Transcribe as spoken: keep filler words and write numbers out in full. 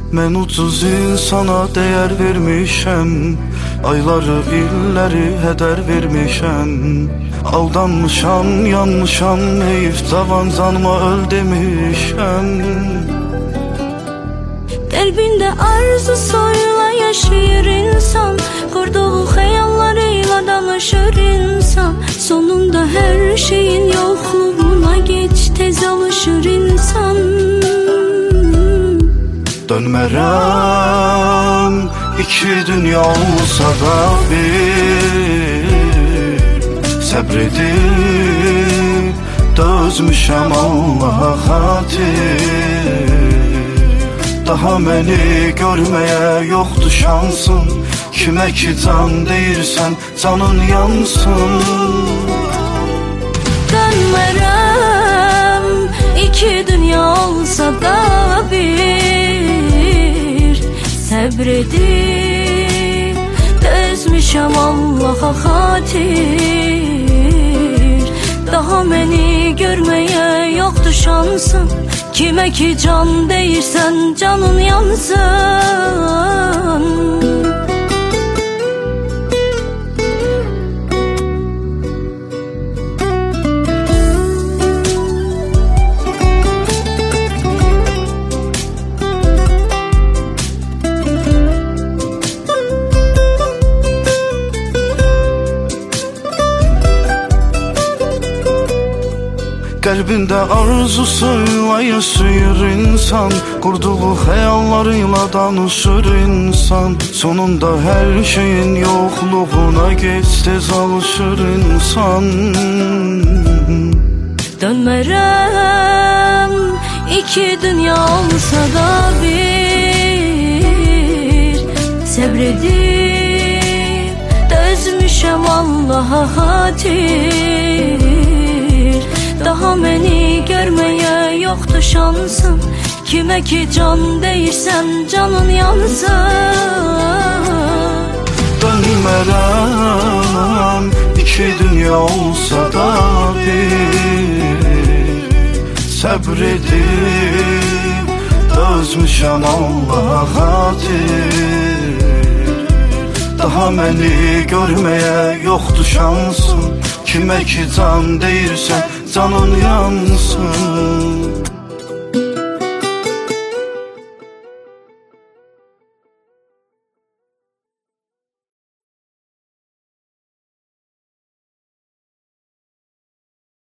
Mən ucuz insana dəyər vermişəm, ayları, illəri hədər vermişəm. Aldanmışam, yanmışam, heyif cavan canıma öl demişəm. Qəlbində arzularla yaşayır insan, qurduğu xəyallarıyla danışır insan. Sonunda hər şeyin yoxluğuna geç tez alışır insan. Dönmərəm, iki dünya olsa da bir, səbr edib dözmüşəm Allaha xatir. Daha məni görməyə yoxdur şansın, kimə ki can deyirsən canın yansın. Dönmərəm, iki dünya olsa da bir, səbr edib dözmüşəm Allaha xatir. Daha məni görməyə yoxdur şansın, kimə ki can deyirsən canın yansın. Qəlbində arzusuyla yaşayır insan, qurduğu xəyallarıyla danışır insan. Sonunda hər şeyin yoxluğuna geç tez alışır insan. Dönmərəm, iki dünya olsa da bir, səbr edib dözmüşəm Allaha xatir. Daha məni görməyə yoxdur şansın, kimə ki can deyirsən canın yansın. Dönmərəm, iki dünya olsa da bir, səbr edib dözmüşəm Allaha xatir. Daha məni görməyə yoxdur şansın, kimə ki can deyirsən canın yansın.